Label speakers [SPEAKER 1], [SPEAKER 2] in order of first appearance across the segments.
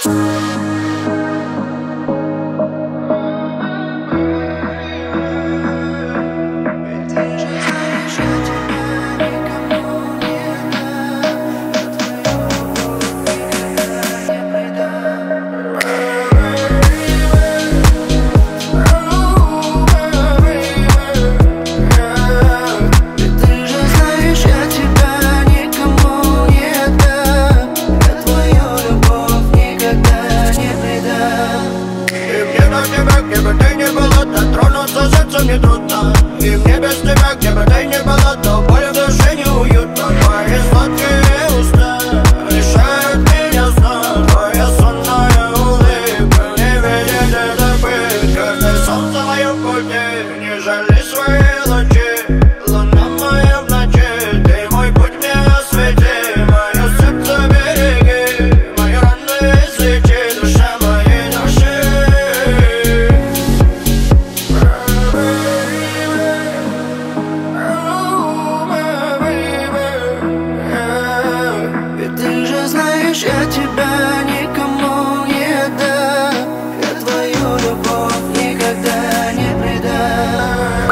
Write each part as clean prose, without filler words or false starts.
[SPEAKER 1] Где бы ты ни была, дотронуться сердцу не трудно. И мне без тебя, где бы ты ни была, то боль в душе неуютно. Твои сладкие уста лишают меня сна. Твоя сонная улыбка, не видеть это пытка. Ты солнце мое в пути, не жали свои лучи. Луна моя в ночи, ты мой путь мне освети. Мое сердце береги, мои раны излечи. Душа моей души. Я тебя никому не отдам, я твою любовь никогда не предам.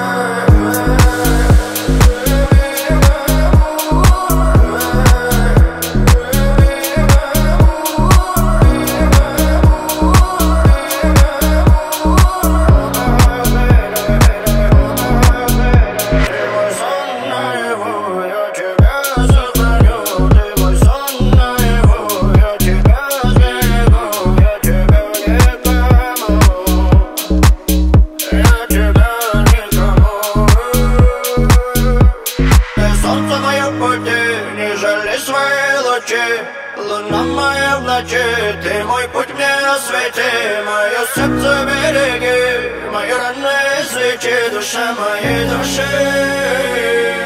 [SPEAKER 1] Не жали свои лучи, луна моя в ночи, ты мой путь мне освети. Мое сердце береги, мои раны излечи. Душа моей души.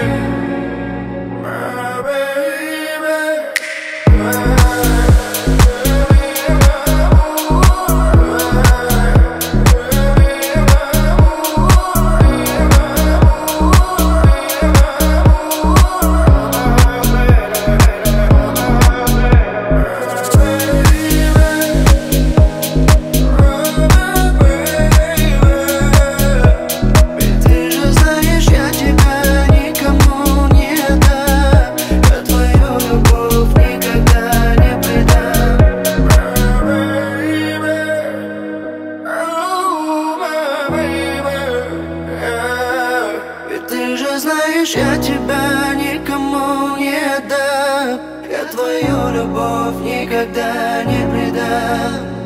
[SPEAKER 1] Знаешь, я тебя никому не отдам, я твою любовь никогда не предам.